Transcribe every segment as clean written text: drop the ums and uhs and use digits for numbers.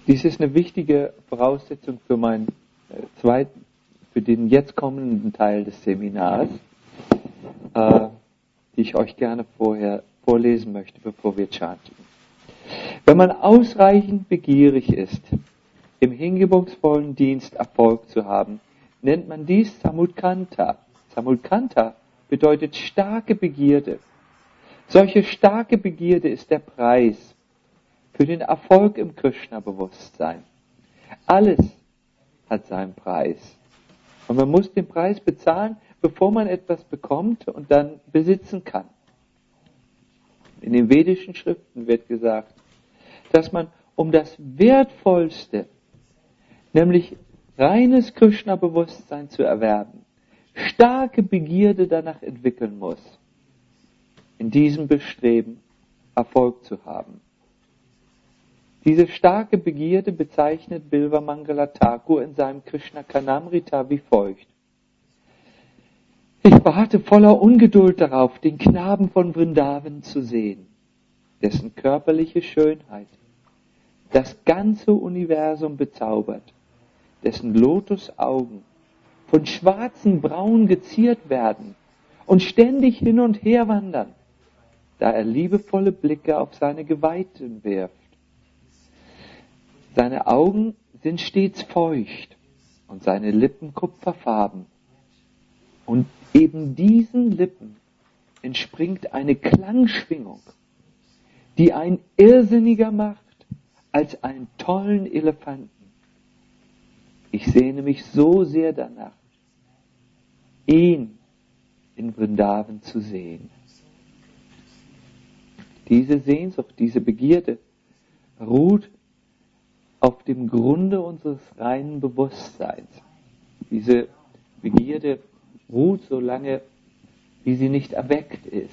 Dies ist eine wichtige Voraussetzung für für den jetzt kommenden Teil des Seminars, die ich euch gerne vorher vorlesen möchte, bevor wir chanten. Wenn man ausreichend begierig ist, im hingebungsvollen Dienst Erfolg zu haben, nennt man dies Samudkanta. Samudkanta bedeutet starke Begierde. Solche starke Begierde ist der Preis für den Erfolg im Krishna-Bewusstsein. Alles hat seinen Preis. Und man muss den Preis bezahlen, bevor man etwas bekommt und dann besitzen kann. In den vedischen Schriften wird gesagt, dass man um das Wertvollste, nämlich reines Krishna-Bewusstsein zu erwerben, starke Begierde danach entwickeln muss, in diesem Bestreben Erfolg zu haben. Diese starke Begierde bezeichnet Bilva Mangala Thakur in seinem Krishna Karnamrita wie folgt. Ich warte voller Ungeduld darauf, den Knaben von Vrindavan zu sehen, dessen körperliche Schönheit das ganze Universum bezaubert, dessen Lotusaugen von schwarzen Brauen geziert werden und ständig hin und her wandern, da er liebevolle Blicke auf seine Geweihten wirft. Seine Augen sind stets feucht und seine Lippen kupferfarben. Und eben diesen Lippen entspringt eine Klangschwingung, die ein Irrsinniger macht als einen tollen Elefanten. Ich sehne mich so sehr danach, ihn in Vrindavan zu sehen. Diese Sehnsucht, diese Begierde ruht auf dem Grunde unseres reinen Bewusstseins. Diese Begierde ruht so lange, wie sie nicht erweckt ist.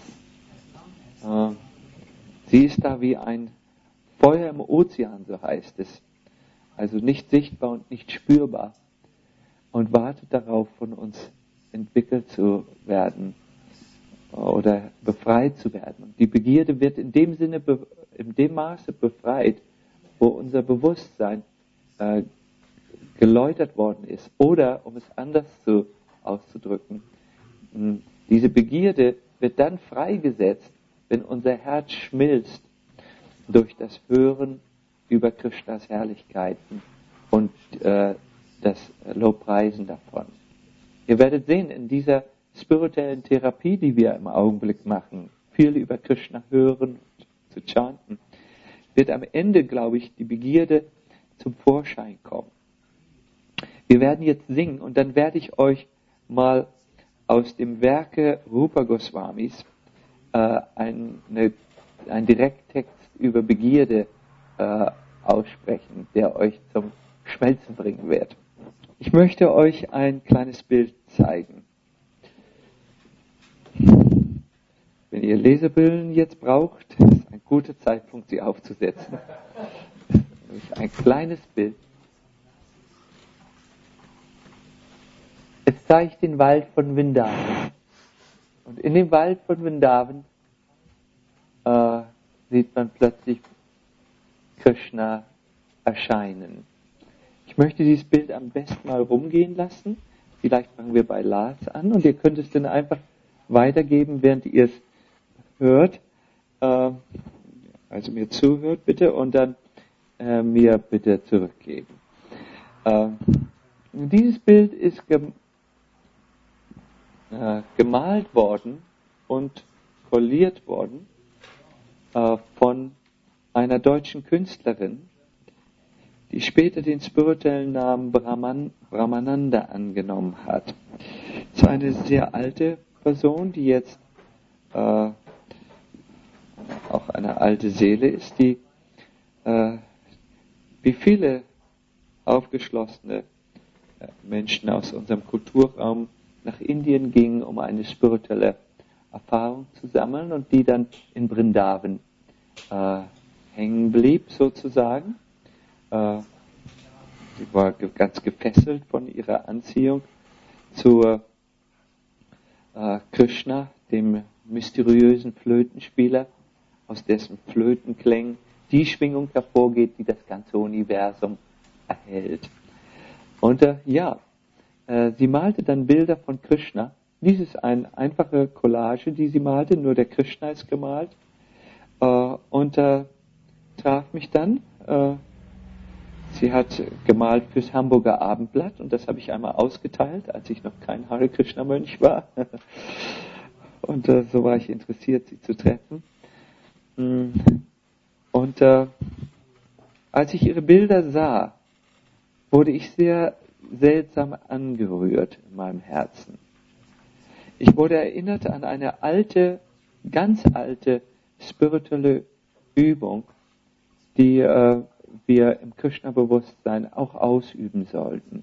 Sie ist da wie ein Feuer im Ozean, so heißt es. Also nicht sichtbar und nicht spürbar. Und wartet darauf, von uns entwickelt zu werden oder befreit zu werden. Und die Begierde wird in dem Sinne, in dem Maße befreit, wo unser Bewusstsein geläutert worden ist. Oder, um es anders auszudrücken, diese Begierde wird dann freigesetzt, wenn unser Herz schmilzt durch das Hören über Krishnas Herrlichkeiten und das Lobpreisen davon. Ihr werdet sehen, in dieser spirituellen Therapie, die wir im Augenblick machen, viel über Krishna hören und zu chanten, wird am Ende, glaube ich, die Begierde zum Vorschein kommen. Wir werden jetzt singen und dann werde ich euch mal aus dem Werke Rupa Goswamis einen Direkttext über Begierde aussprechen, der euch zum Schmelzen bringen wird. Ich möchte euch ein kleines Bild zeigen. Wenn ihr Lesebrillen jetzt braucht, ist ein guter Zeitpunkt, sie aufzusetzen. Ein kleines Bild. Es zeigt den Wald von Vrindavan. Und in dem Wald von Vrindavan sieht man plötzlich Krishna erscheinen. Ich möchte dieses Bild am besten mal rumgehen lassen. Vielleicht fangen wir bei Lars an und ihr könnt es dann einfach weitergeben, während ihr es hört. Also mir zuhört bitte und dann mir bitte zurückgeben. Dieses Bild ist gemalt worden und kolliert worden von einer deutschen Künstlerin, die später den spirituellen Namen Brahmananda angenommen hat. Es ist eine sehr alte Person, die jetzt auch eine alte Seele ist, die wie viele aufgeschlossene Menschen aus unserem Kulturraum nach Indien ging, um eine spirituelle Erfahrung zu sammeln und die dann in Vrindavan hängen blieb sozusagen. Sie war ganz gefesselt von ihrer Anziehung zu Krishna, dem mysteriösen Flötenspieler, aus dessen Flötenklängen die Schwingung hervorgeht, die das ganze Universum erhält. Und sie malte dann Bilder von Krishna. Dies ist eine einfache Collage, die sie malte, nur der Krishna ist gemalt. Und traf mich dann. Sie hat gemalt fürs Hamburger Abendblatt und das habe ich einmal ausgeteilt, als ich noch kein Hare Krishna Mönch war. Und so war ich interessiert, sie zu treffen. Und als ich ihre Bilder sah, wurde ich sehr seltsam angerührt in meinem Herzen. Ich wurde erinnert an eine alte, ganz alte spirituelle Übung, die wir im Krishna-Bewusstsein auch ausüben sollten.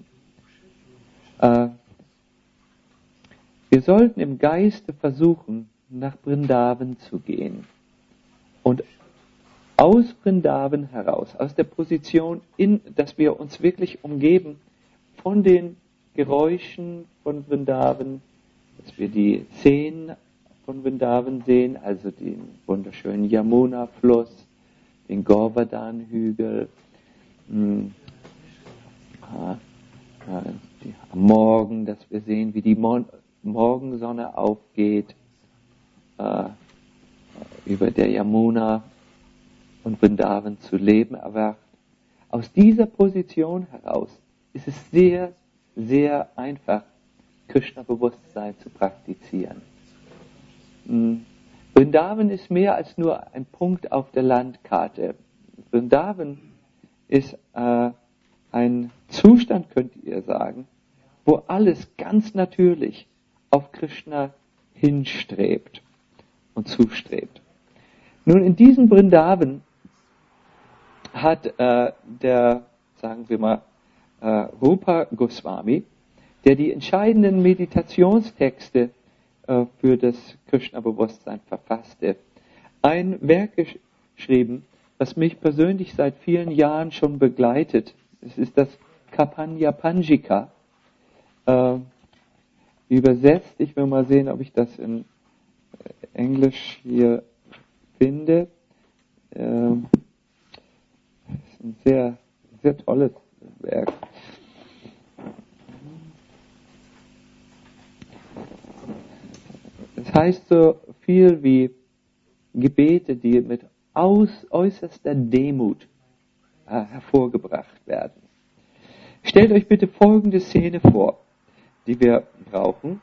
Wir sollten im Geiste versuchen, nach Vrindavan zu gehen. Und aus Vrindavan heraus, aus der Position, dass wir uns wirklich umgeben von den Geräuschen von Vrindavan, dass wir die Szenen von Vrindavan sehen, also den wunderschönen Yamuna-Fluss, den Govardhan-Hügel, am Morgen, dass wir sehen, wie die Morgensonne aufgeht über der Yamuna und Vrindavan zu leben erwacht. Aus dieser Position heraus ist es sehr, sehr einfach, Krishna-Bewusstsein zu praktizieren. Vrindavan ist mehr als nur ein Punkt auf der Landkarte. Vrindavan ist ein Zustand, könnt ihr sagen, wo alles ganz natürlich auf Krishna hinstrebt und zustrebt. Nun, in diesem Vrindavan hat sagen wir mal, Rupa Goswami, der die entscheidenden Meditationstexte für das Krishna-Bewusstsein verfasste, ein Werk geschrieben, was mich persönlich seit vielen Jahren schon begleitet. Es ist das Kapanya Panjika. Übersetzt, ich will mal sehen, ob ich das in Englisch hier finde. Das ist ein sehr, sehr tolles Werk. Es heißt so viel wie Gebete, die mit äußerster Demut hervorgebracht werden. Stellt euch bitte folgende Szene vor, die wir brauchen.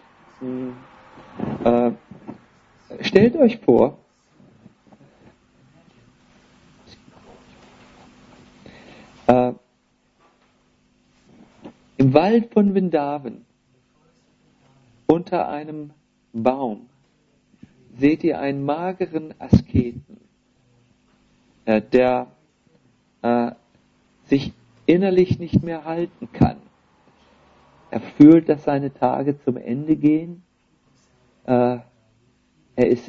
Stellt euch vor, im Wald von Vrindavan, unter einem Baum, seht ihr einen mageren Asketen, der sich innerlich nicht mehr halten kann. Er fühlt, dass seine Tage zum Ende gehen. Er ist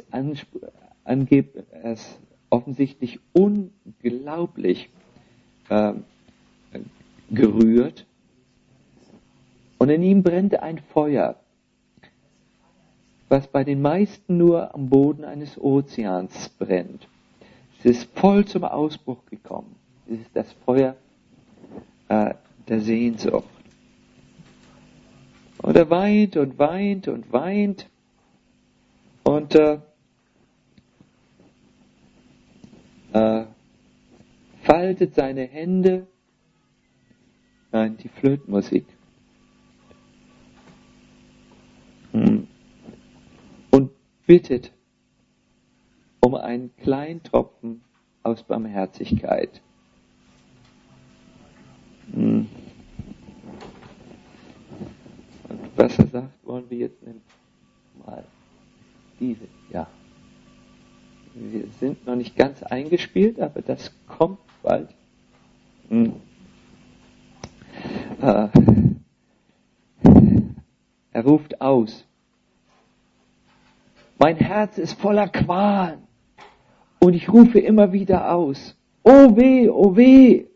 offensichtlich unglaublich gerührt. Und in ihm brennt ein Feuer, was bei den meisten nur am Boden eines Ozeans brennt. Es ist voll zum Ausbruch gekommen. Es ist das Feuer der Sehnsucht. Und er weint und weint und weint und faltet seine Hände. Nein, die Flötenmusik. Und bittet um einen kleinen Tropfen aus Barmherzigkeit. Und was er sagt, wollen wir jetzt mal diese, ja. Wir sind noch nicht ganz eingespielt, aber das kommt bald. Er ruft aus. Mein Herz ist voller Qual und ich rufe immer wieder aus. Oh weh, oh weh.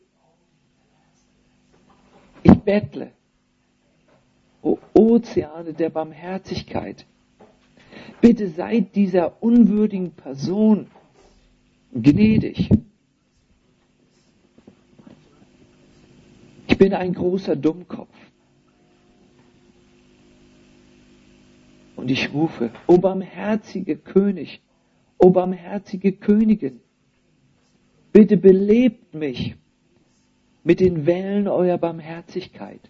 Ich bettle. O Ozeane der Barmherzigkeit. Bitte seid dieser unwürdigen Person gnädig bin ein großer Dummkopf. Und ich rufe, o barmherzige König, o barmherzige Königin, bitte belebt mich mit den Wellen eurer Barmherzigkeit.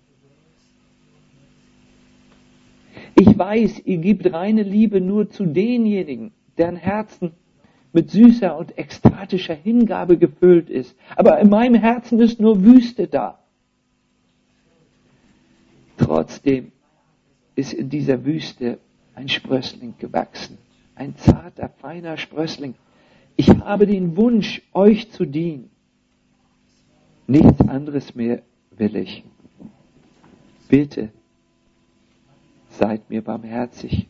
Ich weiß, ihr gebt reine Liebe nur zu denjenigen, deren Herzen mit süßer und ekstatischer Hingabe gefüllt ist. Aber in meinem Herzen ist nur Wüste da. Trotzdem ist in dieser Wüste ein Sprössling gewachsen. Ein zarter, feiner Sprössling. Ich habe den Wunsch, euch zu dienen. Nichts anderes mehr will ich. Bitte, seid mir barmherzig.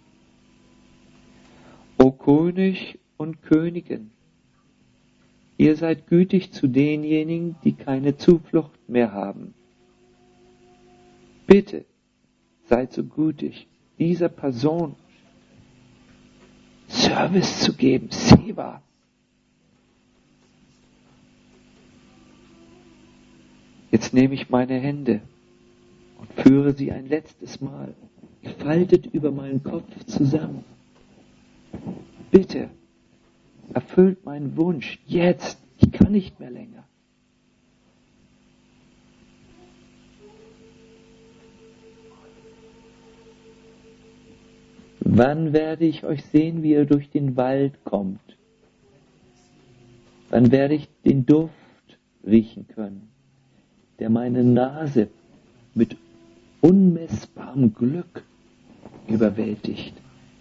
O König und Königin, ihr seid gütig zu denjenigen, die keine Zuflucht mehr haben. Bitte, seid so gütig, dieser Person Service zu geben, Seva. Jetzt nehme ich meine Hände und führe sie ein letztes Mal, gefaltet über meinen Kopf zusammen. Bitte, erfüllt meinen Wunsch, jetzt, ich kann nicht mehr länger. Wann werde ich euch sehen, wie ihr durch den Wald kommt? Wann werde ich den Duft riechen können, der meine Nase mit unmessbarem Glück überwältigt?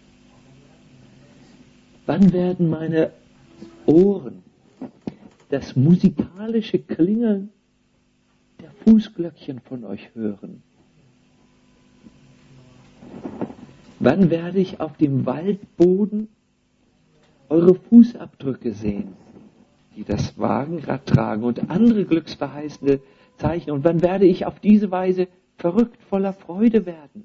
Wann werden meine Ohren das musikalische Klingeln der Fußglöckchen von euch hören? Wann werde ich auf dem Waldboden eure Fußabdrücke sehen, die das Wagenrad tragen und andere glücksverheißende Zeichen? Und wann werde ich auf diese Weise verrückt voller Freude werden?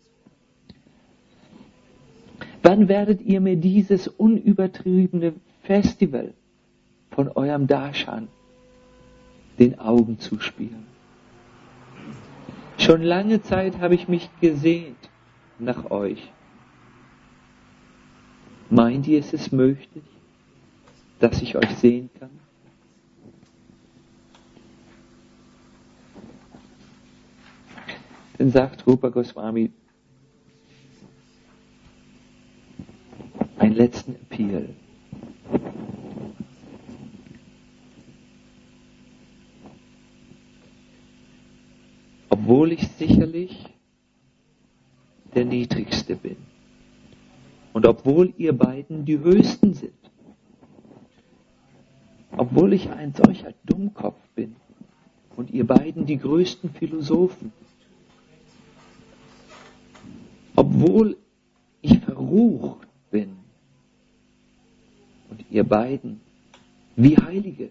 Wann werdet ihr mir dieses unübertriebene Festival von eurem Dasein den Augen zuspielen? Schon lange Zeit habe ich mich gesehnt nach euch. Meint ihr, es ist möglich, dass ich euch sehen kann? Dann sagt Rupa Goswami einen letzten Appeal. Obwohl ich sicherlich der Niedrigste bin und obwohl ihr beiden die Höchsten sind, obwohl ich ein solcher Dummkopf bin und ihr beiden die größten Philosophen, obwohl ich verrucht bin und ihr beiden wie Heilige,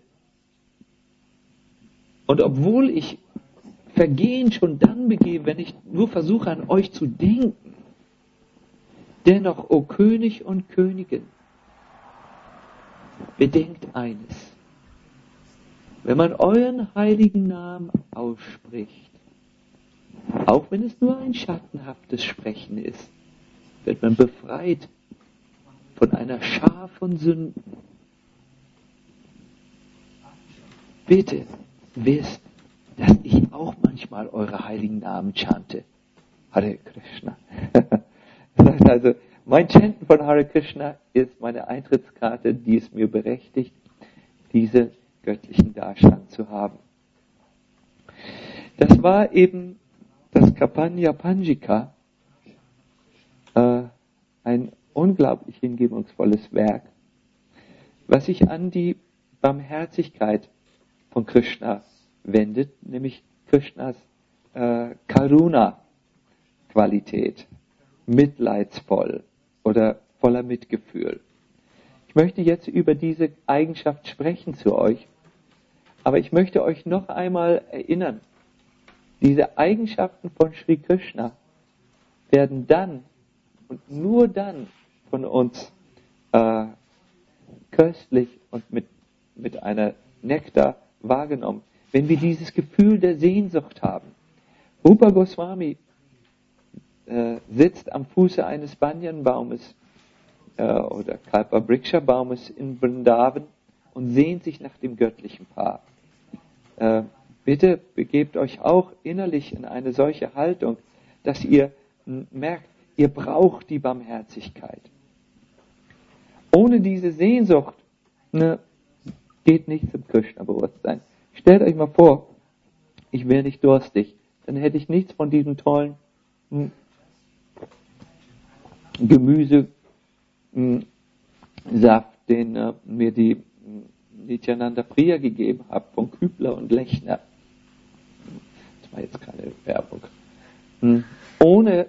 und obwohl ich Vergehen schon dann begehe, wenn ich nur versuche, an euch zu denken. Dennoch, o König und Königin, bedenkt eines. Wenn man euren heiligen Namen ausspricht, auch wenn es nur ein schattenhaftes Sprechen ist, wird man befreit von einer Schar von Sünden. Bitte wisst, dass ich auch manchmal eure heiligen Namen chante. Hare Krishna. Also, mein Chanten von Hare Krishna ist meine Eintrittskarte, die es mir berechtigt, diese göttlichen Darshan zu haben. Das war eben das Kapanya Panjika, ein unglaublich hingebungsvolles Werk, was sich an die Barmherzigkeit von Krishna wendet, nämlich Krishnas Karuna-Qualität, mitleidsvoll oder voller Mitgefühl. Ich möchte jetzt über diese Eigenschaft sprechen zu euch, aber ich möchte euch noch einmal erinnern, diese Eigenschaften von Sri Krishna werden dann und nur dann von uns köstlich und mit einer Nektar wahrgenommen, wenn wir dieses Gefühl der Sehnsucht haben. Rupa Goswami sitzt am Fuße eines Banyanbaumes oder Kalpabriksha-Baumes in Vrindavan und sehnt sich nach dem göttlichen Paar. Bitte begebt euch auch innerlich in eine solche Haltung, dass ihr merkt, ihr braucht die Barmherzigkeit. Ohne diese Sehnsucht geht nicht zum Krishna-Bewusstsein. Stellt euch mal vor, ich wäre nicht durstig, dann hätte ich nichts von diesem tollen Gemüsesaft, den mir die Nityananda Priya gegeben hat, von Kübler und Lechner. Das war jetzt keine Werbung. Ohne,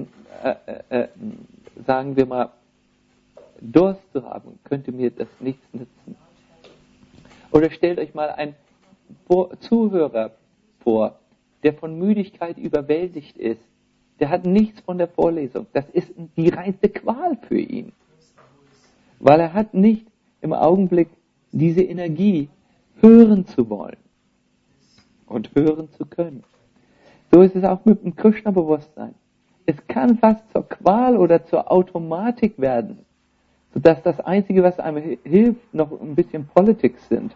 sagen wir mal, Durst zu haben, könnte mir das nichts nützen. Oder stellt euch mal einen Zuhörer vor, der von Müdigkeit überwältigt ist. Der hat nichts von der Vorlesung. Das ist die reinste Qual für ihn. Weil er hat nicht im Augenblick diese Energie, hören zu wollen und hören zu können. So ist es auch mit dem Krishna-Bewusstsein. Es kann fast zur Qual oder zur Automatik werden, sodass das Einzige, was einem hilft, noch ein bisschen Politics sind,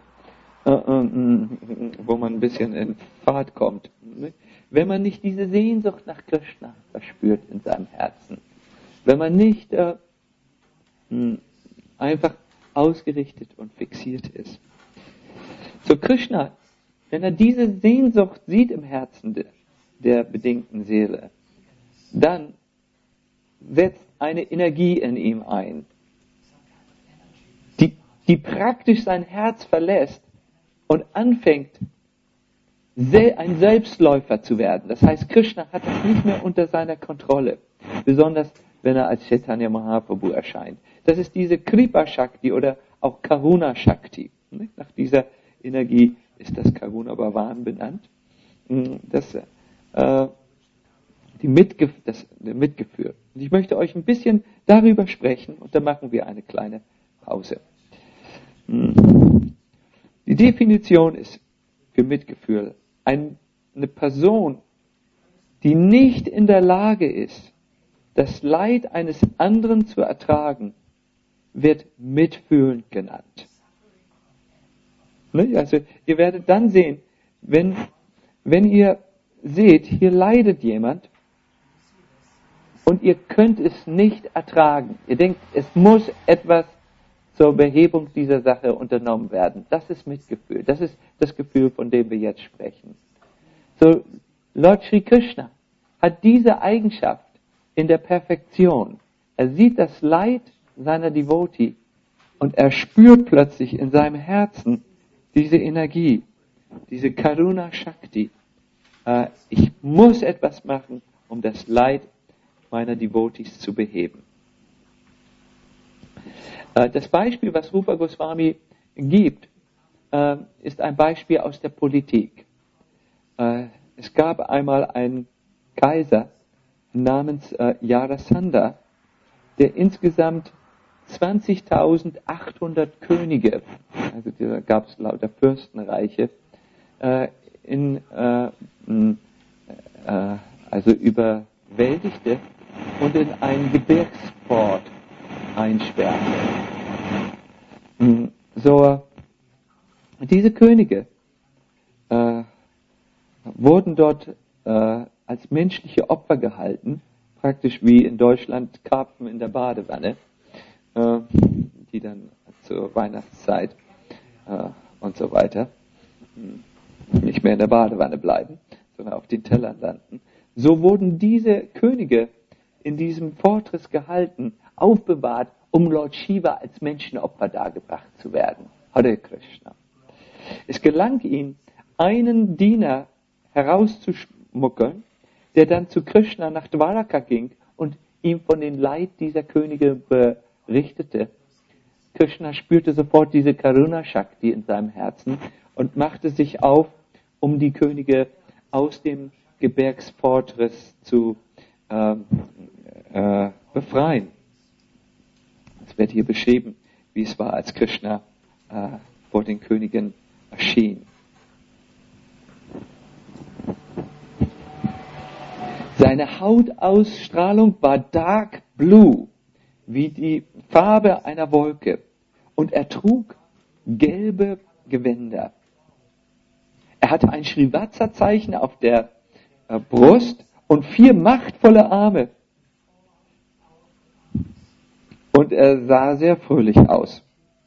wo man ein bisschen in Fahrt kommt. Wenn man nicht diese Sehnsucht nach Krishna verspürt in seinem Herzen, wenn man nicht einfach ausgerichtet und fixiert ist. So Krishna, wenn er diese Sehnsucht sieht im Herzen der bedingten Seele, dann setzt eine Energie in ihm ein, die praktisch sein Herz verlässt und anfängt, ein Selbstläufer zu werden. Das heißt, Krishna hat das nicht mehr unter seiner Kontrolle, besonders wenn er als Chaitanya Mahaprabhu erscheint. Das ist diese Kripa Shakti oder auch Karuna Shakti. Nach dieser Energie ist das Karuna Bhavan benannt. Das Mitgefühl. Und ich möchte euch ein bisschen darüber sprechen und dann machen wir eine kleine Pause. Die Definition ist für Mitgefühl eine Person, die nicht in der Lage ist, das Leid eines anderen zu ertragen, wird mitfühlend genannt. Also ihr werdet dann sehen, wenn ihr seht, hier leidet jemand und ihr könnt es nicht ertragen. Ihr denkt, es muss etwas zur Behebung dieser Sache unternommen werden. Das ist Mitgefühl. Das ist das Gefühl, von dem wir jetzt sprechen. So, Lord Sri Krishna hat diese Eigenschaft in der Perfektion. Er sieht das Leid seiner Devotee und er spürt plötzlich in seinem Herzen diese Energie, diese Karuna Shakti. Ich muss etwas machen, um das Leid meiner Devotees zu beheben. Das Beispiel, was Rupa Goswami gibt, ist ein Beispiel aus der Politik. Es gab einmal einen Kaiser namens Jarasandha, der insgesamt 20.800 Könige, also da gab es lauter Fürstenreiche, also überwältigte und in einen Gebirgsport einsperrte. So, diese Könige wurden dort als menschliche Opfer gehalten, praktisch wie in Deutschland Karpfen in der Badewanne, die dann zur Weihnachtszeit und so weiter nicht mehr in der Badewanne bleiben, sondern auf den Tellern landen. So wurden diese Könige in diesem Fortress gehalten, aufbewahrt, um Lord Shiva als Menschenopfer dargebracht zu werden. Hare Krishna. Es gelang ihm, einen Diener herauszuschmuggeln, der dann zu Krishna nach Dwaraka ging und ihm von den Leid dieser Könige berichtete. Krishna spürte sofort diese Karuna Shakti in seinem Herzen und machte sich auf, um die Könige aus dem Gebirgsfortress zu befreien. Es wird hier beschrieben, wie es war, als Krishna vor den Königen erschien. Seine Hautausstrahlung war dark blue, wie die Farbe einer Wolke. Und er trug gelbe Gewänder. Er hatte ein Srivatsa-Zeichen auf der Brust und 4 machtvolle Arme. Und er sah sehr fröhlich aus.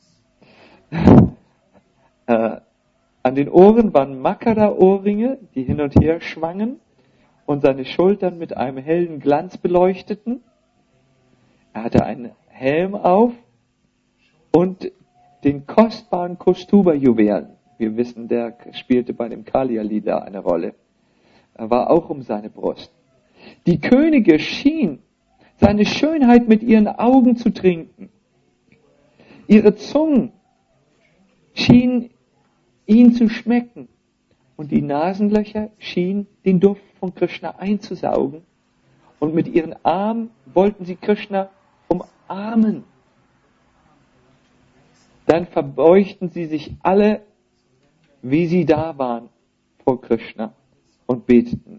An den Ohren waren Makara-Ohrringe, die hin und her schwangen und seine Schultern mit einem hellen Glanz beleuchteten. Er hatte einen Helm auf und den kostbaren Kostuba-Juwelen. Wir wissen, der spielte bei dem Kalia-Lila eine Rolle. Er war auch um seine Brust. Die Könige schien seine Schönheit mit ihren Augen zu trinken. Ihre Zungen schienen ihn zu schmecken. Und die Nasenlöcher schienen den Duft von Krishna einzusaugen. Und mit ihren Armen wollten sie Krishna umarmen. Dann verbeugten sie sich alle, wie sie da waren, vor Krishna und beteten.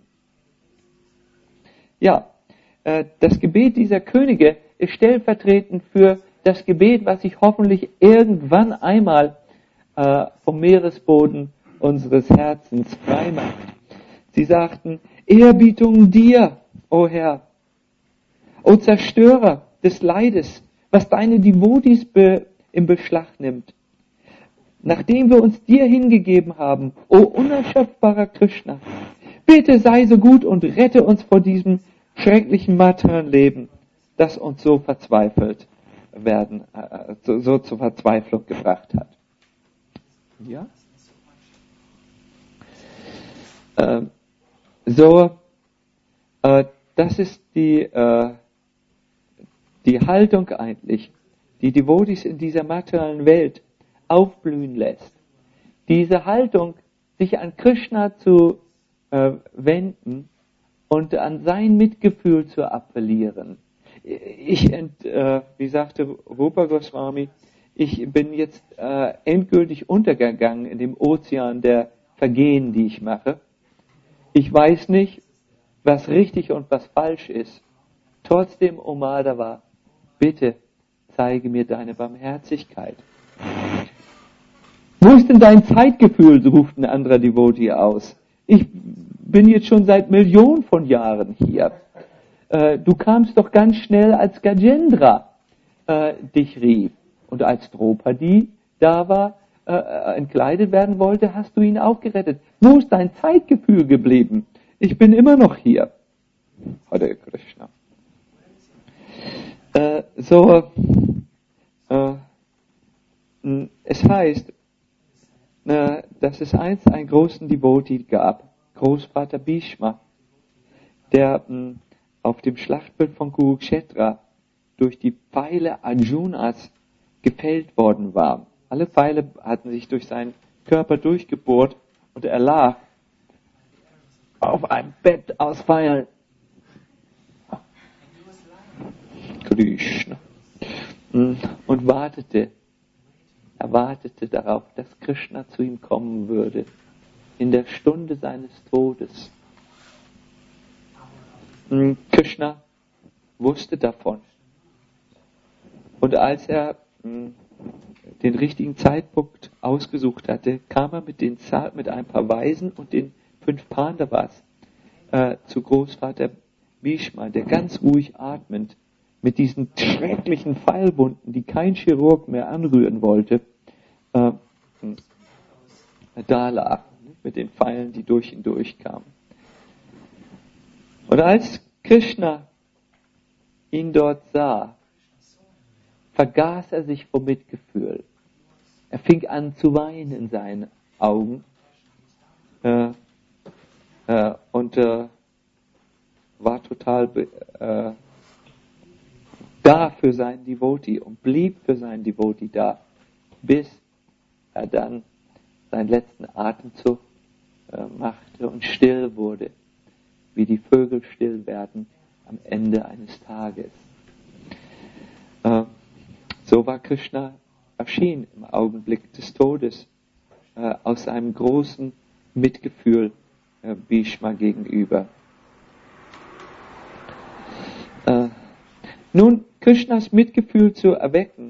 Ja, das Gebet dieser Könige ist stellvertretend für das Gebet, was sich hoffentlich irgendwann einmal vom Meeresboden unseres Herzens frei macht. Sie sagten, Ehrerbietung dir, o Herr, o Zerstörer des Leides, was deine Devotis im Beschlag nimmt. Nachdem wir uns dir hingegeben haben, o unerschöpfbarer Krishna, bitte sei so gut und rette uns vor diesem schrecklichen Martyrenleben, das uns so verzweifelt werden, so zur Verzweiflung gebracht hat. Ja? Das ist die Haltung eigentlich, die Devotis in dieser materiellen Welt aufblühen lässt. Diese Haltung, sich an Krishna zu wenden und an sein Mitgefühl zu appellieren. Wie sagte Rupa Goswami, ich bin jetzt endgültig untergegangen in dem Ozean der Vergehen, die ich mache. Ich weiß nicht, was richtig und was falsch ist. Trotzdem, O Madhava, bitte zeige mir deine Barmherzigkeit. Wo ist denn dein Zeitgefühl, ruft ein anderer Devotee aus. Ich bin jetzt schon seit Millionen von Jahren hier. Du kamst doch ganz schnell, als Gajendra dich rief. Und als Draupadi da war, entkleidet werden wollte, hast du ihn auch gerettet. Wo ist dein Zeitgefühl geblieben? Ich bin immer noch hier. Hare Krishna. Es heißt, dass es einst einen großen Devotee gab, Großvater Bhishma, der auf dem Schlachtfeld von Kurukshetra durch die Pfeile Arjunas gefällt worden war. Alle Pfeile hatten sich durch seinen Körper durchgebohrt und er lag auf einem Bett aus Pfeilen. Krishna. Und wartete. Er wartete darauf, dass Krishna zu ihm kommen würde. In der Stunde seines Todes. Krishna wusste davon. Und als er den richtigen Zeitpunkt ausgesucht hatte, kam er mit ein paar Weisen und den 5 Pandavas zu Großvater Bhishma, der ganz ruhig atmend mit diesen schrecklichen Pfeilwunden, die kein Chirurg mehr anrühren wollte, da lag, mit den Pfeilen, die durch ihn durchkamen. Und als Krishna ihn dort sah, vergaß er sich vor Mitgefühl. Er fing an zu weinen in seinen Augen und war total da für seinen Devotee und blieb für seinen Devotee da, bis er dann seinen letzten Atemzug machte und still wurde, wie die Vögel still werden am Ende eines Tages. So war Krishna erschienen im Augenblick des Todes aus einem großen Mitgefühl Bhishma gegenüber. Krishnas Mitgefühl zu erwecken,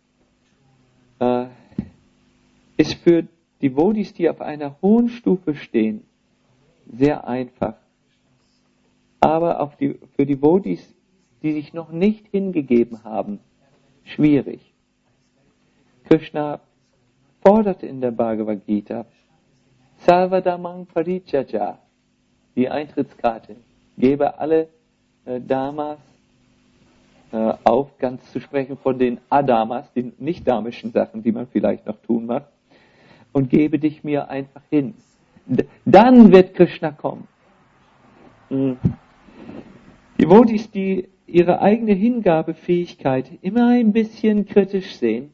ist für Devotees, die auf einer hohen Stufe stehen, sehr einfach. Aber für Devotees, die sich noch nicht hingegeben haben, schwierig. Krishna fordert in der Bhagavad Gita, Sarvadhamang Parityajya, die Eintrittskarte, gebe alle Dharmas auf, ganz zu sprechen von den Adamas, den nicht-dharmischen Sachen, die man vielleicht noch tun mag, und gebe dich mir einfach hin. Dann wird Krishna kommen. Devotees, die ihre eigene Hingabefähigkeit immer ein bisschen kritisch sehen,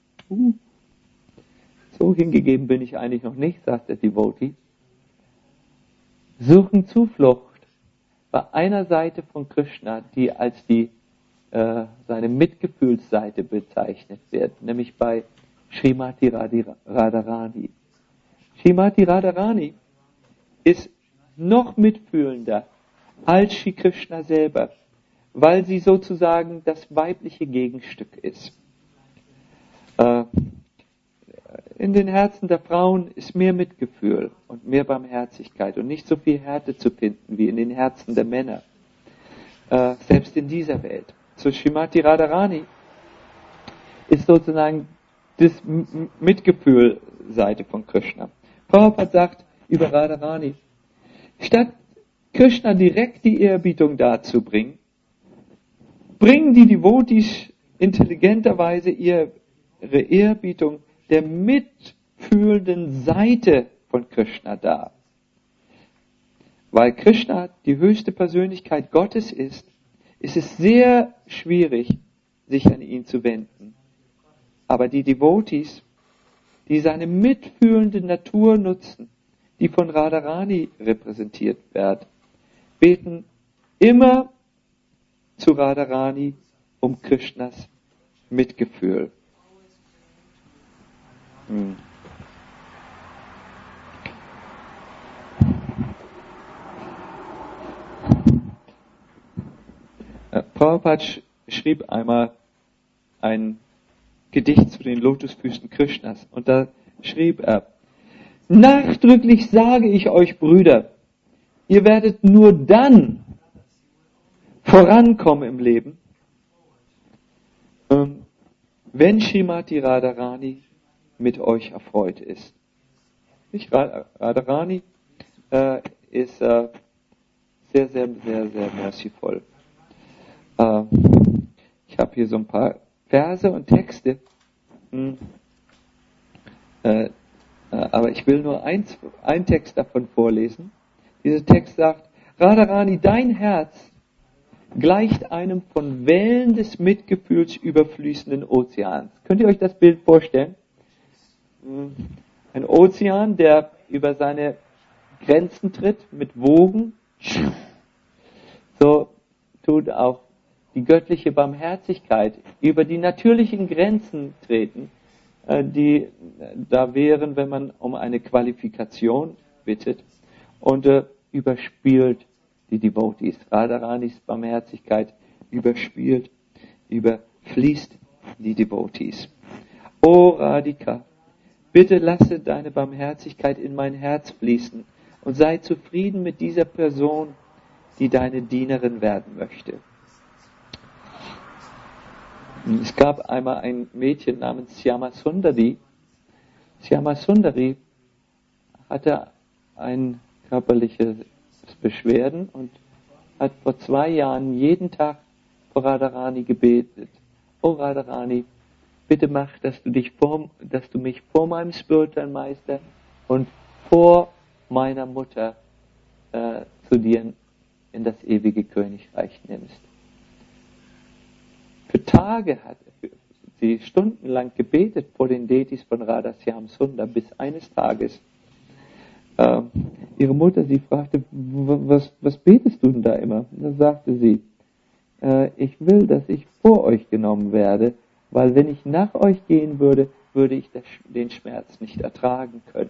so hingegeben bin ich eigentlich noch nicht, sagt der Devotee, suchen Zuflucht bei einer Seite von Krishna, die als seine Mitgefühlsseite bezeichnet wird, nämlich bei Srimati Radharani. Srimati Radharani ist noch mitfühlender als Shri Krishna selber, weil sie sozusagen das weibliche Gegenstück ist. In den Herzen der Frauen ist mehr Mitgefühl und mehr Barmherzigkeit und nicht so viel Härte zu finden wie in den Herzen der Männer, selbst in dieser Welt. So Srimati Radharani ist sozusagen das Mitgefühl-Seite von Krishna. Prabhupada sagt über Radharani, statt Krishna direkt die Ehrerbietung darzubringen, bringen die Devotees intelligenterweise ihre Ehrerbietung der mitfühlenden Seite von Krishna dar. Weil Krishna die höchste Persönlichkeit Gottes ist, ist es sehr schwierig, sich an ihn zu wenden. Aber die Devotees, die seine mitfühlende Natur nutzen, die von Radharani repräsentiert wird, beten immer zu Radharani um Krishnas Mitgefühl. Prabhupada schrieb einmal ein Gedicht zu den Lotusfüßen Krishnas und da schrieb er, nachdrücklich sage ich euch Brüder, ihr werdet nur dann vorankommen im Leben, wenn Srimati Radharani mit euch erfreut ist. Nicht? Radharani ist sehr, sehr, sehr, sehr merciful. Ich habe hier so ein paar Verse und Texte, aber ich will nur einen Text davon vorlesen. Dieser Text sagt, Radharani, dein Herz gleicht einem von Wellen des Mitgefühls überfließenden Ozeans. Könnt ihr euch das Bild vorstellen? Ein Ozean, der über seine Grenzen tritt mit Wogen. So tut auch die göttliche Barmherzigkeit über die natürlichen Grenzen treten, die da wären, wenn man um eine Qualifikation bittet, und überspielt die Devotees. Radharanis Barmherzigkeit überfließt die Devotees. O Radhika, bitte lasse deine Barmherzigkeit in mein Herz fließen und sei zufrieden mit dieser Person, die deine Dienerin werden möchte. Es gab einmal ein Mädchen namens Syama Sundari. Syama Sundari hatte ein körperliche Beschwerden und hat vor 2 Jahren jeden Tag vor Radharani gebetet. O Radharani, bitte mach, dass du mich vor meinem Spiritual Meister und vor meiner Mutter zu dir in das ewige Königreich nimmst. Für Tage hat sie stundenlang gebetet vor den Deities von Radha Syam Sundar, bis eines Tages ihre Mutter sie fragte, was betest du denn da immer? Und dann sagte sie, ich will, dass ich vor euch genommen werde, weil wenn ich nach euch gehen würde, würde ich den Schmerz nicht ertragen können.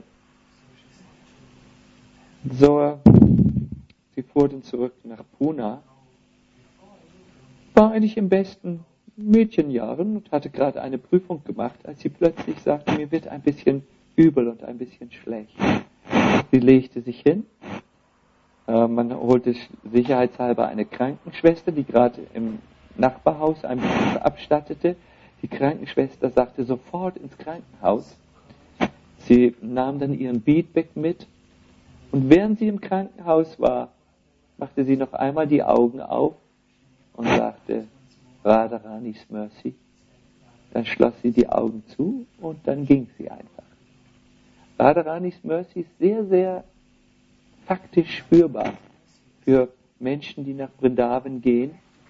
So, sie fuhr dann zurück nach Pune. War eigentlich im besten Mädchenjahren und hatte gerade eine Prüfung gemacht, als sie plötzlich sagte, mir wird ein bisschen übel und ein bisschen schlecht. Sie legte sich hin. Man holte sicherheitshalber eine Krankenschwester, die gerade im Nachbarhaus ein bisschen abstattete. Die Krankenschwester sagte sofort ins Krankenhaus. Sie nahm dann ihren Beadbag mit und während sie im Krankenhaus war, machte sie noch einmal die Augen auf und sagte, Radharani's Mercy. Dann schloss sie die Augen zu und dann ging sie einfach. Radharani's Mercy ist sehr, sehr faktisch spürbar für Menschen, die nach Vrindavan gehen.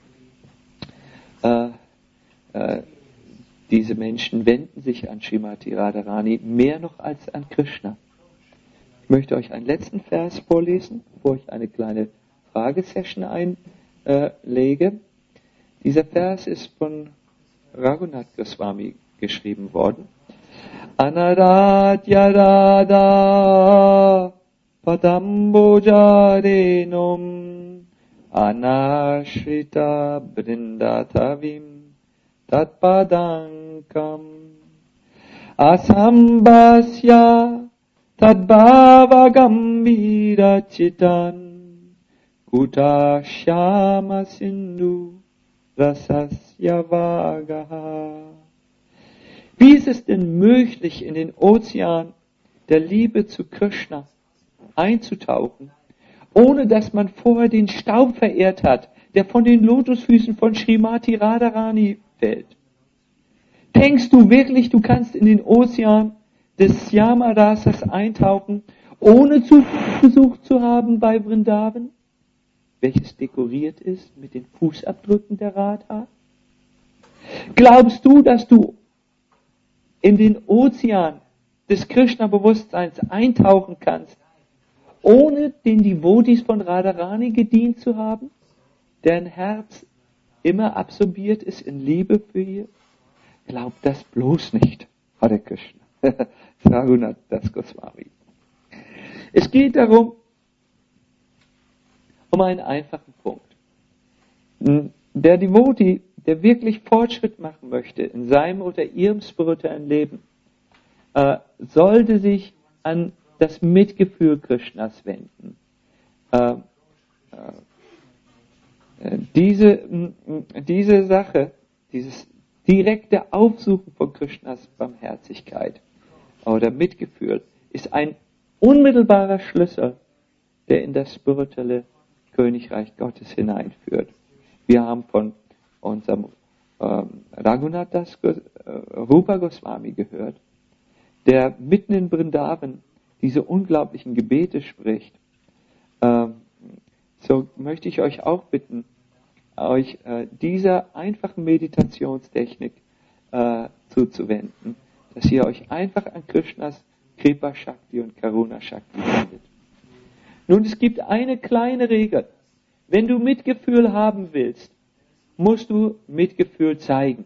Diese Menschen wenden sich an Srimati Radharani mehr noch als an Krishna. Ich möchte euch einen letzten Vers vorlesen, bevor ich eine kleine Fragesession einlege. Dieser Vers ist von Raghunath Goswami geschrieben worden. Anaradya Radha Padambojarenum Anashrita Brindatavim Tatpadankam Asambhasya Tadbhavagambira Chitan Kutashyama Sindhu Rasasya Vagaha. Wie ist es denn möglich, in den Ozean der Liebe zu Krishna einzutauchen, ohne dass man vorher den Staub verehrt hat, der von den Lotusfüßen von Srimati Radharani fällt? Denkst du wirklich, du kannst in den Ozean des Syamarasas eintauchen, ohne Zuflucht gesucht zu haben bei Vrindavan, welches dekoriert ist mit den Fußabdrücken der Radha? Glaubst du, dass du in den Ozean des Krishna-Bewusstseins eintauchen kannst, ohne den Devotis von Radharani gedient zu haben, deren Herz immer absorbiert ist in Liebe für ihr? Glaub das bloß nicht, Hare Krishna. Raghunath Das Goswami. Es geht darum, um einen einfachen Punkt. Der Devotee, der wirklich Fortschritt machen möchte in seinem oder ihrem spirituellen Leben, sollte sich an das Mitgefühl Krishnas wenden. Diese Sache, dieses direkte Aufsuchen von Krishnas Barmherzigkeit oder Mitgefühl, ist ein unmittelbarer Schlüssel, der in das spirituelle Königreich Gottes hineinführt. Wir haben von unserem Raghunath Das Rupa Goswami gehört, der mitten in Vrindavan diese unglaublichen Gebete spricht. So möchte ich euch auch bitten, euch dieser einfachen Meditationstechnik zuzuwenden, dass ihr euch einfach an Krishnas Kripa Shakti und Karuna Shakti wendet. Nun, es gibt eine kleine Regel. Wenn du Mitgefühl haben willst, musst du Mitgefühl zeigen.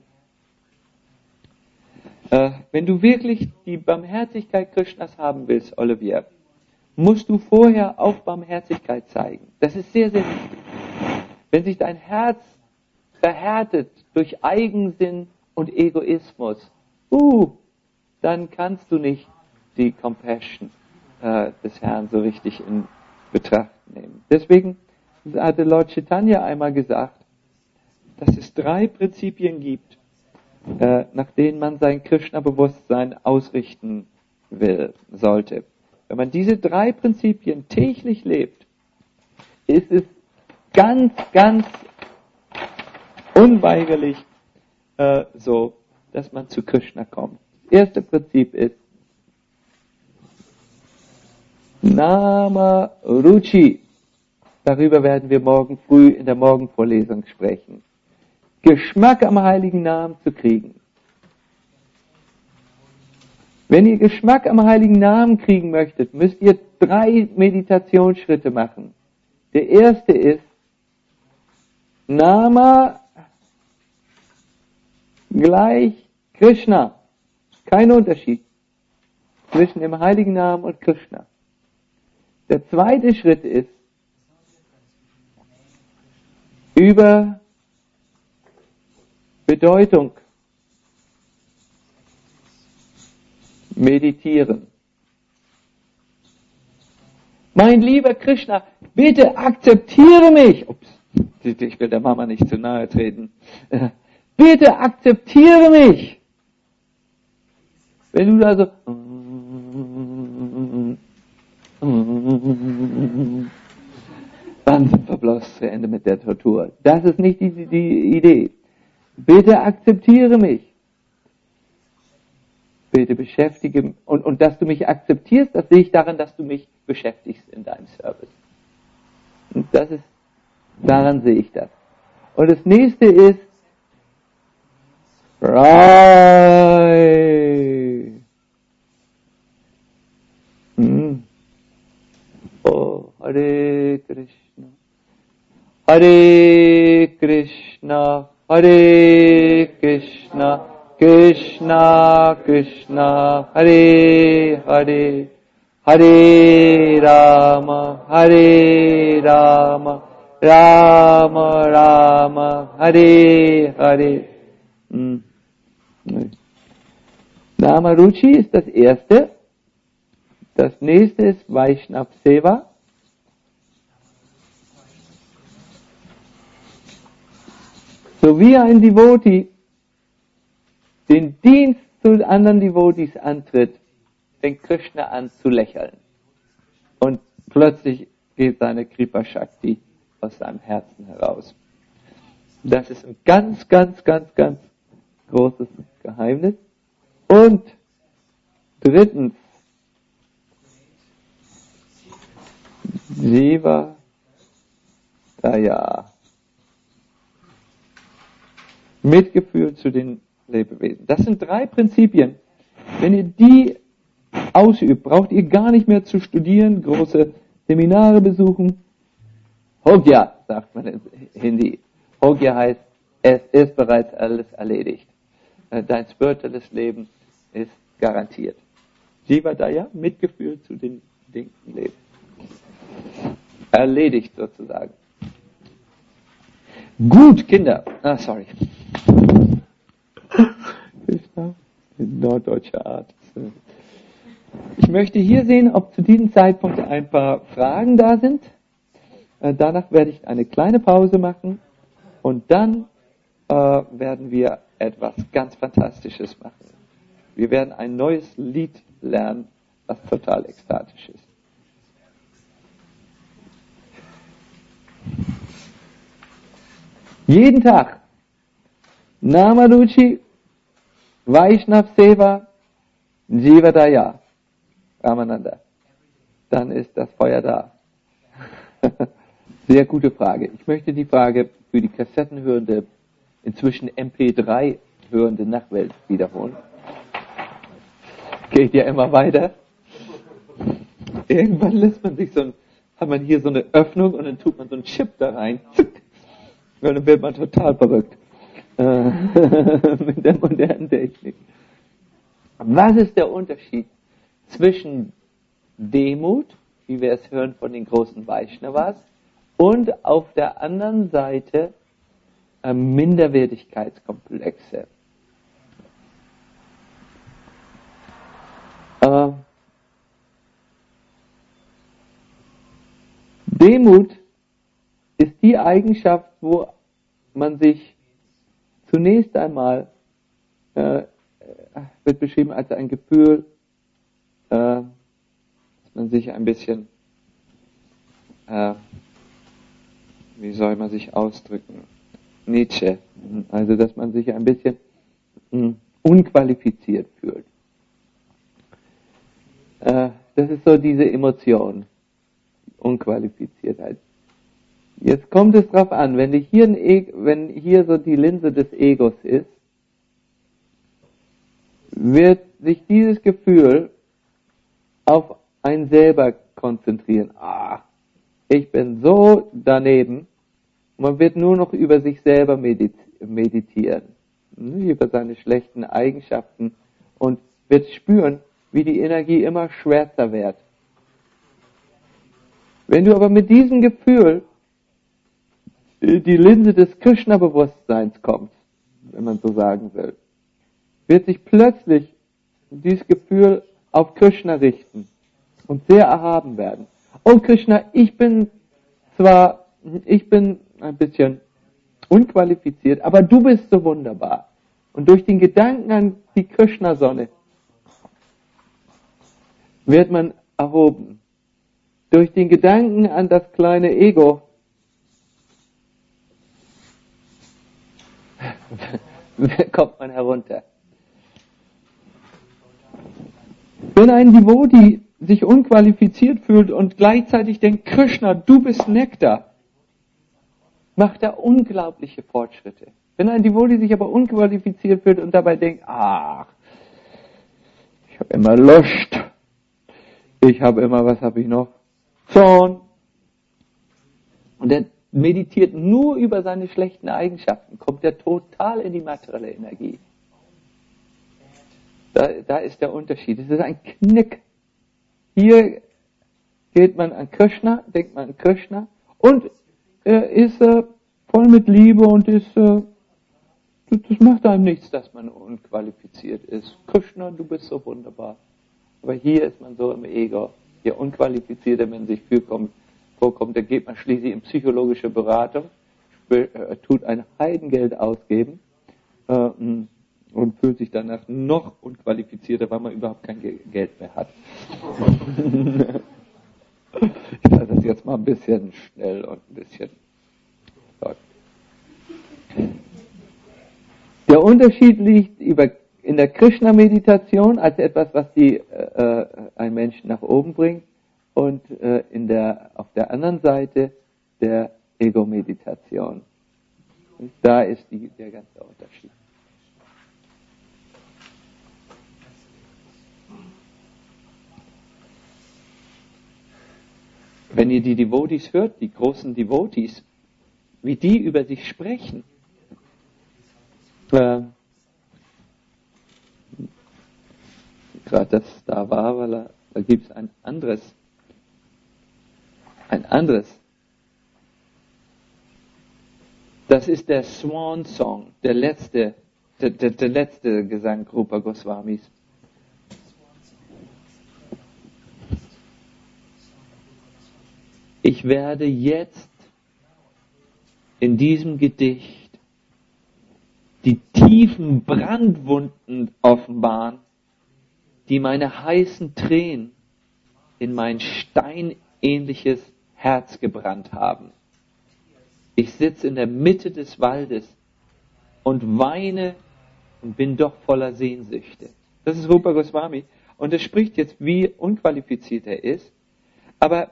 Wenn du wirklich die Barmherzigkeit Krishnas haben willst, Olivier, musst du vorher auch Barmherzigkeit zeigen. Das ist sehr, sehr wichtig. Wenn sich dein Herz verhärtet durch Eigensinn und Egoismus, dann kannst du nicht die Compassion des Herrn so richtig in Betracht nehmen. Deswegen hatte Lord Chaitanya einmal gesagt, dass es 3 Prinzipien gibt, nach denen man sein Krishna-Bewusstsein ausrichten sollte. Wenn man diese 3 Prinzipien täglich lebt, ist es ganz, ganz unweigerlich so, dass man zu Krishna kommt. Das erste Prinzip ist Nama Ruchi. Darüber werden wir morgen früh in der Morgenvorlesung sprechen. Geschmack am heiligen Namen zu kriegen. Wenn ihr Geschmack am heiligen Namen kriegen möchtet, müsst ihr 3 Meditationsschritte machen. Der erste ist Nama gleich Krishna. Kein Unterschied zwischen dem heiligen Namen und Krishna. Der zweite Schritt ist, Bedeutung. Meditieren. Mein lieber Krishna, bitte akzeptiere mich. Ups, ich will der Mama nicht zu nahe treten. Bitte akzeptiere mich. Wenn du da so dann sind wir bloß zu Ende mit der Tortur. Das ist nicht die Idee. Bitte akzeptiere mich. Bitte beschäftige, und dass du mich akzeptierst, das sehe ich daran, dass du mich beschäftigst in deinem Service. Und daran sehe ich das. Und das nächste ist, frei. Oh, Hare Krishna. Hare Krishna. Hare Krishna. Krishna Krishna Hare Hare Hare Rama Rama Rama Hare Hare. Namaruchi ist das erste. Das nächste ist Vaishnav Seva. So wie ein Devotee den Dienst zu anderen Devotees antritt, fängt Krishna an zu lächeln. Und plötzlich geht seine Kripa Shakti aus seinem Herzen heraus. Das ist ein ganz, ganz, ganz, ganz großes Geheimnis. Und drittens, Jiva Daya. Mitgefühl zu den Lebewesen. Das sind 3 Prinzipien. Wenn ihr die ausübt, braucht ihr gar nicht mehr zu studieren, große Seminare besuchen. Hogya, sagt man in Hindi. Hogya heißt, es ist bereits alles erledigt. Dein spirituelles Leben ist garantiert. Jivadaya, Mitgefühl zu den Dingen im Leben. Erledigt sozusagen. Gut, Kinder. Sorry. In norddeutscher Art. Ich möchte hier sehen, ob zu diesem Zeitpunkt ein paar Fragen da sind. Danach werde ich eine kleine Pause machen und dann werden wir etwas ganz Fantastisches machen. Wir werden ein neues Lied lernen, was total ekstatisch ist. Jeden Tag Namaruchi, Vaishnav Seva, Jivadaya, Ramananda. Dann ist das Feuer da. Sehr gute Frage. Ich möchte die Frage für die kassettenhörende, inzwischen MP3 hörende Nachwelt wiederholen. Geht ja immer weiter. Irgendwann lässt man sich hat man hier so eine Öffnung und dann tut man so einen Chip da rein. Und dann wird man total verrückt. Mit der modernen Technik. Was ist der Unterschied zwischen Demut, wie wir es hören von den großen Vaishnavas, und auf der anderen Seite Minderwertigkeitskomplexe? Demut ist die Eigenschaft, wo man sich zunächst einmal, wird beschrieben als ein Gefühl, dass man sich ein bisschen, wie soll man sich ausdrücken? Nietzsche. Also, dass man sich ein bisschen unqualifiziert fühlt. Das ist so diese Emotion, Unqualifiziertheit. Jetzt kommt es drauf an, wenn hier so die Linse des Egos ist, wird sich dieses Gefühl auf ein selber konzentrieren. Ich bin so daneben. Man wird nur noch über sich selber meditieren, über seine schlechten Eigenschaften und wird spüren, wie die Energie immer schwärzer wird. Wenn du aber mit diesem Gefühl die Linse des Krishna-Bewusstseins kommst, wenn man so sagen will, wird sich plötzlich dieses Gefühl auf Krishna richten und sehr erhaben werden. Oh Krishna, ich bin ein bisschen unqualifiziert, aber du bist so wunderbar. Und durch den Gedanken an die Krishna-Sonne wird man erhoben. Durch den Gedanken an das kleine Ego kommt man herunter. Wenn ein Devotee sich unqualifiziert fühlt und gleichzeitig denkt, Krishna, du bist Nektar, macht er unglaubliche Fortschritte. Wenn ein Devotee sich aber unqualifiziert fühlt und dabei denkt, ach, ich habe immer Lust, ich habe immer, was habe ich noch? Zorn. Und er meditiert nur über seine schlechten Eigenschaften, kommt er total in die materielle Energie. Da ist der Unterschied. Es ist ein Knick. Hier geht man an Krishna, denkt man an Krishna und er ist voll mit Liebe und das macht einem nichts, dass man unqualifiziert ist. Krishna, du bist so wunderbar. Aber hier ist man so im Ego. Je unqualifizierter man sich vorkommt, da geht man schließlich in psychologische Beratung, tut ein Heidengeld ausgeben und fühlt sich danach noch unqualifizierter, weil man überhaupt kein Geld mehr hat. Ich sage das jetzt mal ein bisschen schnell und ein bisschen laut. Der Unterschied liegt in der Krishna-Meditation als etwas, was einen Menschen nach oben bringt, und auf der anderen Seite der Ego-Meditation. Und da ist der ganze Unterschied. Wenn ihr die Devotees hört, die großen Devotees, wie die über sich sprechen, gerade das da war, weil da gibt es ein anderes. Das ist der Swan Song, der letzte Gesang Rupa Goswamis. Ich werde jetzt in diesem Gedicht die tiefen Brandwunden offenbaren, die meine heißen Tränen in mein steinähnliches Herz gebrannt haben. Ich sitze in der Mitte des Waldes und weine und bin doch voller Sehnsüchte. Das ist Rupa Goswami. Und er spricht jetzt, wie unqualifiziert er ist. Aber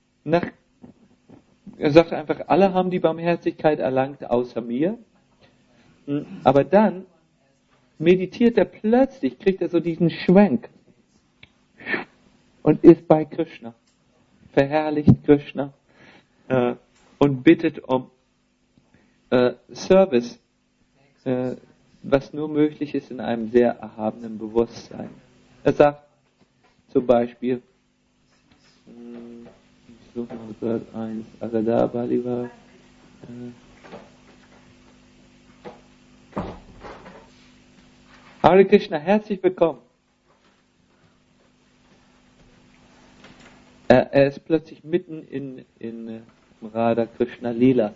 er sagt einfach, alle haben die Barmherzigkeit erlangt, außer mir. Aber dann meditiert er plötzlich, kriegt er so diesen Schwenk und ist bei Krishna, verherrlicht Krishna und bittet um Service, was nur möglich ist in einem sehr erhabenen Bewusstsein. Er sagt zum Beispiel, ich suche mal gerade eins, Agada Baliva, Hare Krishna, herzlich willkommen. Er ist plötzlich mitten in Radha Krishna Lila.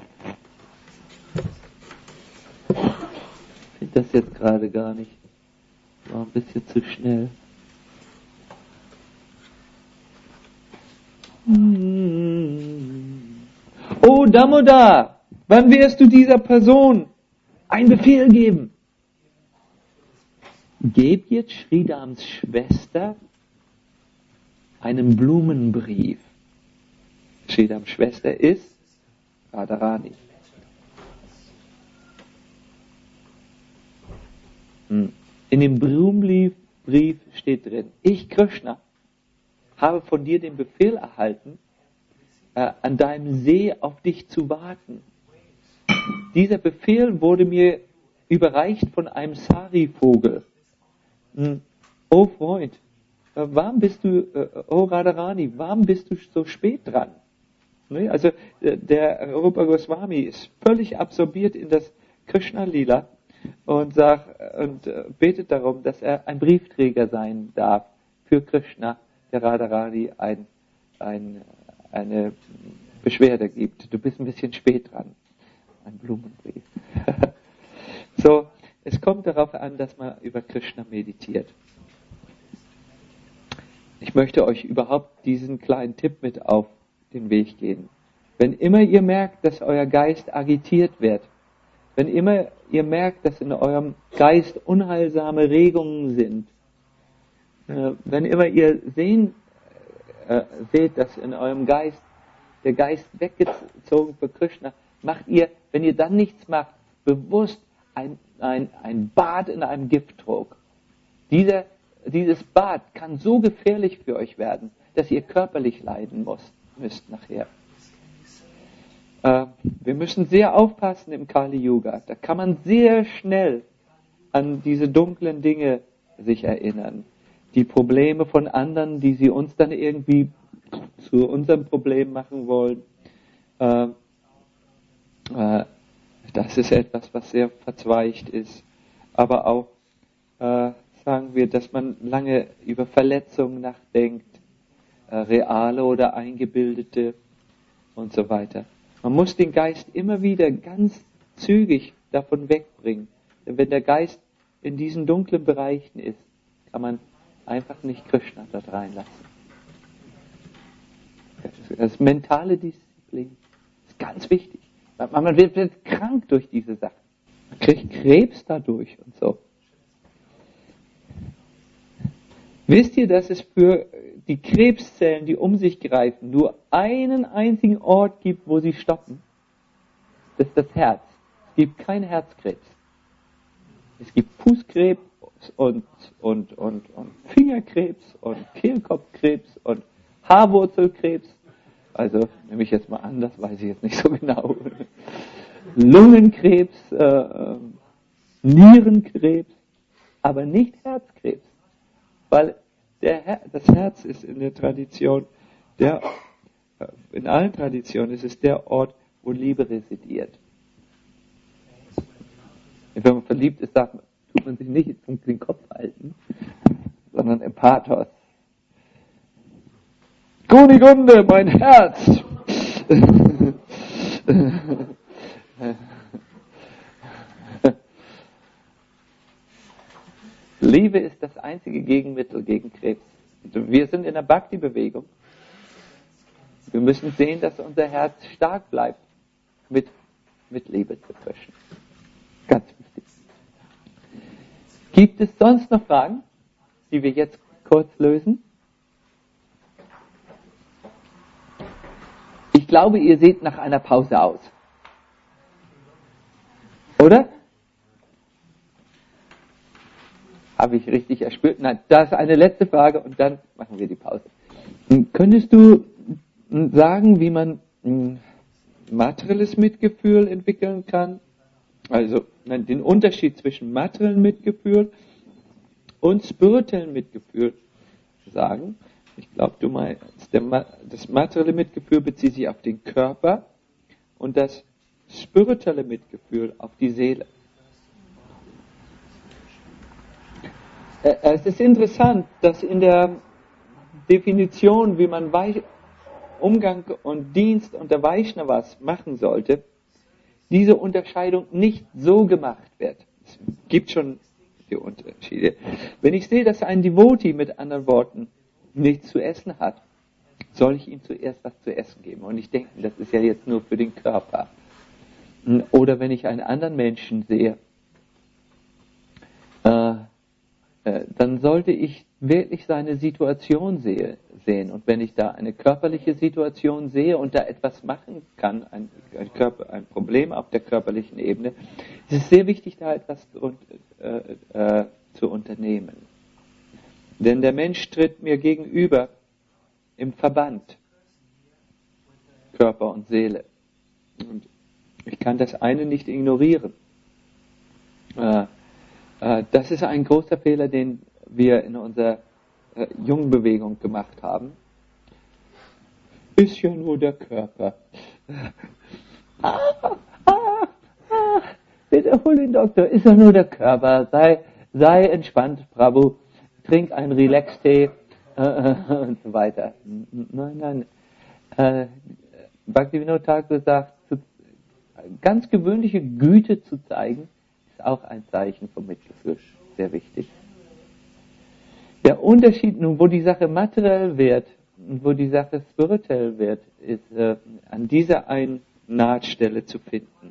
Ich finde das jetzt gerade gar nicht. War ein bisschen zu schnell. Oh Damodar, wann wirst du dieser Person einen Befehl geben? Gebt jetzt Sridhams Schwester einen Blumenbrief. Sridhams Schwester ist Radharani. In dem Blumenbrief steht drin, ich Krishna habe von dir den Befehl erhalten, an deinem See auf dich zu warten. Dieser Befehl wurde mir überreicht von einem Sari-Vogel. Oh Freund, warum bist du, oh Radharani, warum bist du so spät dran? Ne? Also der Rupa Goswami ist völlig absorbiert in das Krishna-Lila und betet darum, dass er ein Briefträger sein darf für Krishna, der Radharani eine Beschwerde gibt. Du bist ein bisschen spät dran. Ein Blumenbrief. So, es kommt darauf an, dass man über Krishna meditiert. Ich möchte euch überhaupt diesen kleinen Tipp mit auf den Weg geben. Wenn immer ihr merkt, dass euer Geist agitiert wird, wenn immer ihr merkt, dass in eurem Geist unheilsame Regungen sind, wenn immer ihr seht, dass in eurem Geist der Geist weggezogen für Krishna, macht ihr, wenn ihr dann nichts macht, bewusst ein Bad in einem Gifttrog. Dieses Bad kann so gefährlich für euch werden, dass ihr körperlich leiden müsst nachher. Wir müssen sehr aufpassen im Kali Yuga. Da kann man sehr schnell an diese dunklen Dinge sich erinnern. Die Probleme von anderen, die sie uns dann irgendwie zu unserem Problem machen wollen. Das ist etwas, was sehr verzweigt ist. Aber auch, sagen wir, dass man lange über Verletzungen nachdenkt, reale oder eingebildete und so weiter. Man muss den Geist immer wieder ganz zügig davon wegbringen. Denn wenn der Geist in diesen dunklen Bereichen ist, kann man einfach nicht Krishna dort reinlassen. Das mentale Disziplin ist ganz wichtig. Man wird krank durch diese Sachen. Man kriegt Krebs dadurch und so. Wisst ihr, dass es für die Krebszellen, die um sich greifen, nur einen einzigen Ort gibt, wo sie stoppen? Das ist das Herz. Es gibt keinen Herzkrebs. Es gibt Fußkrebs und Fingerkrebs und Kehlkopfkrebs und Haarwurzelkrebs. Also nehme ich jetzt mal an, das weiß ich jetzt nicht so genau. Lungenkrebs, Nierenkrebs, aber nicht Herzkrebs. Weil das Herz ist in der Tradition, in allen Traditionen ist es der Ort, wo Liebe residiert. Wenn man verliebt ist, tut man sich nicht um den Kopf halten, sondern im Pathos. Kunigunde, mein Herz! Liebe ist das einzige Gegenmittel gegen Krebs. Wir sind in der Bhakti-Bewegung. Wir müssen sehen, dass unser Herz stark bleibt mit Liebe zu Krishna. Ganz wichtig. Gibt es sonst noch Fragen, die wir jetzt kurz lösen? Ich glaube, ihr seht nach einer Pause aus. Oder? Habe ich richtig erspürt? Nein, das ist eine letzte Frage und dann machen wir die Pause. Könntest du sagen, wie man materielles Mitgefühl entwickeln kann? Also den Unterschied zwischen materiellem Mitgefühl und spirituellem Mitgefühl sagen. Ich glaube, du meinst, das materielle Mitgefühl bezieht sich auf den Körper und das spirituelle Mitgefühl auf die Seele. Es ist interessant, dass in der Definition, wie man Umgang und Dienst unter Vaishnavas machen sollte, diese Unterscheidung nicht so gemacht wird. Es gibt schon die Unterschiede. Wenn ich sehe, dass ein Devotee mit anderen Worten nichts zu essen hat, soll ich ihm zuerst was zu essen geben. Und ich denke, das ist ja jetzt nur für den Körper. Oder wenn ich einen anderen Menschen sehe, dann sollte ich wirklich seine Situation sehen. Und wenn ich da eine körperliche Situation sehe und da etwas machen kann, ein Problem auf der körperlichen Ebene, ist es sehr wichtig, da etwas zu unternehmen. Denn der Mensch tritt mir gegenüber im Verband, Körper und Seele. Und ich kann das eine nicht ignorieren. Das ist ein großer Fehler, den wir in unserer Jungbewegung gemacht haben. Ist ja nur der Körper. Bitte hol den Doktor, ist doch nur der Körper, sei entspannt, Prabhu, trink einen Relax-Tee und so weiter. Nein. Bhaktivinoda Thakur sagt, ganz gewöhnliche Güte zu zeigen, ist auch ein Zeichen von Mitgefühl, sehr wichtig. Der Unterschied nun, wo die Sache materiell wird und wo die Sache spirituell wird, ist an dieser einen Nahtstelle zu finden.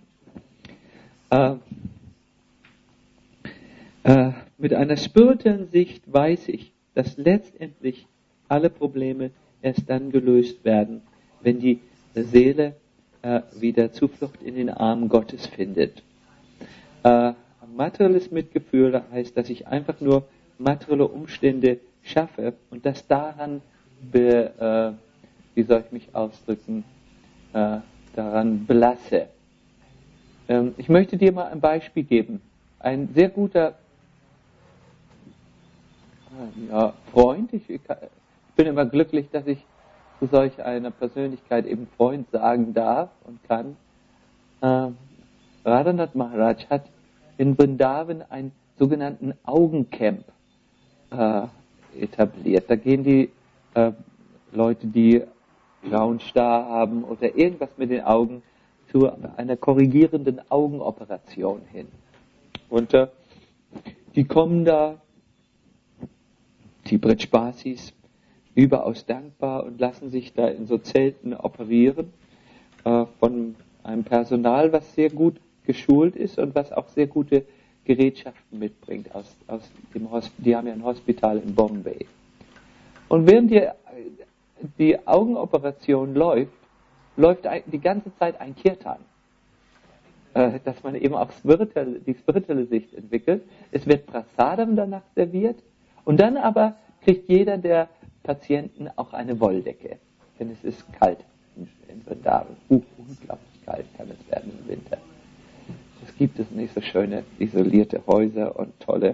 Mit einer spirituellen Sicht weiß ich, dass letztendlich alle Probleme erst dann gelöst werden, wenn die Seele wieder Zuflucht in den Armen Gottes findet. Materielles Mitgefühl heißt, dass ich einfach nur materielle Umstände schaffe und das daran, wie soll ich mich ausdrücken, daran belasse. Ich möchte dir mal ein Beispiel geben. Ein sehr guter Freund, ich bin immer glücklich, dass ich zu solch einer Persönlichkeit eben Freund sagen darf und kann. Radhanath Maharaj hat in Vrindavan einen sogenannten Augencamp etabliert. Da gehen die Leute, die grauen Star haben oder irgendwas mit den Augen, zu einer korrigierenden Augenoperation hin. Und die kommen da, die Brijbasis, überaus dankbar und lassen sich da in so Zelten operieren von einem Personal, was sehr gut geschult ist und was auch sehr gute Gerätschaften mitbringt aus dem die haben ja ein Hospital in Bombay. Und während die Augenoperation läuft die ganze Zeit ein Kirtan, dass man eben auch die spirituelle Sicht entwickelt. Es wird Prasadam danach serviert und dann aber kriegt jeder der Patienten auch eine Wolldecke, denn es ist kalt in Vrindavan. Unglaublich kalt kann es werden im Winter. Es gibt es nicht so schöne isolierte Häuser und tolle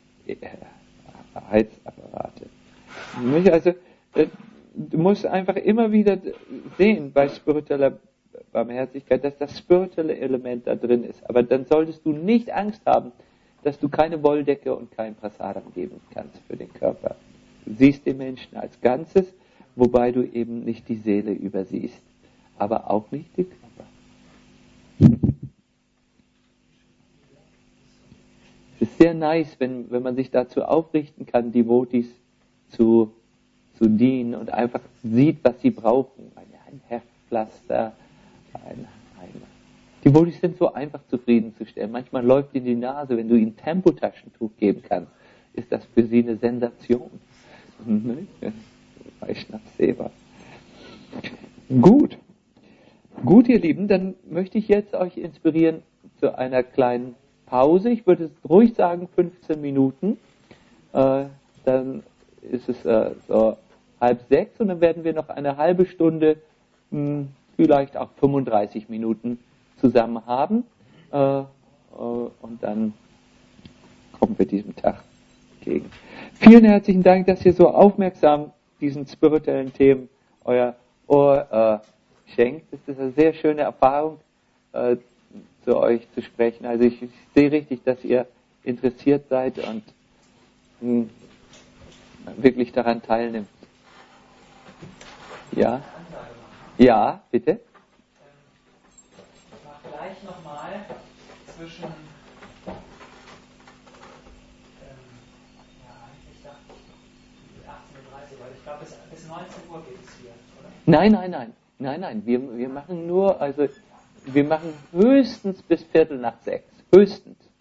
Heizapparate. Also, du musst einfach immer wieder sehen bei spiritueller Barmherzigkeit, dass das spirituelle Element da drin ist. Aber dann solltest du nicht Angst haben, dass du keine Wolldecke und kein Prasadam geben kannst für den Körper. Du siehst den Menschen als Ganzes, wobei du eben nicht die Seele übersiehst, aber auch nicht den Körper. Es ist sehr nice, wenn man sich dazu aufrichten kann, Devotees zu dienen und einfach sieht, was sie brauchen. Ein Heftpflaster, die Devotees sind so einfach zufriedenzustellen. Manchmal läuft ihnen die Nase, wenn du ihnen Tempotaschentuch geben kannst, ist das für sie eine Sensation. Vaishnav Seva. Gut, ihr Lieben, dann möchte ich jetzt euch inspirieren zu einer kleinen Pause. Ich würde ruhig sagen 15 Minuten. Dann ist es so 5:30 und dann werden wir noch eine halbe Stunde, vielleicht auch 35 Minuten zusammen haben. Und dann kommen wir diesem Tag entgegen. Vielen herzlichen Dank, dass ihr so aufmerksam diesen spirituellen Themen euer Ohr schenkt. Es ist eine sehr schöne Erfahrung, zu euch zu sprechen. Also ich sehe richtig, dass ihr interessiert seid und wirklich daran teilnimmt. Ja? Ja, bitte? Ich mache gleich nochmal zwischen ich dachte 18:30 Uhr, weil ich glaube bis 19 Uhr geht es hier, oder? Nein. Wir machen nur, wir machen höchstens bis 5:45. Höchstens.